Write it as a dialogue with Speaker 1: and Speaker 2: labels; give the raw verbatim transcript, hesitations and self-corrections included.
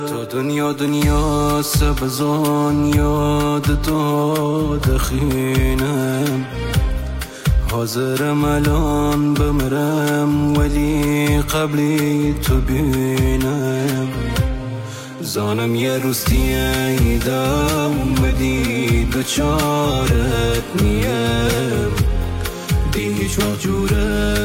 Speaker 1: تو دنیا دنیا سبزان یاد تو دخینم، حاضرم الان بمرم ولی قبلی تو بینم. زانم یه روز دیدم بدی دوچارت نیم، دی هیچ وقت جوره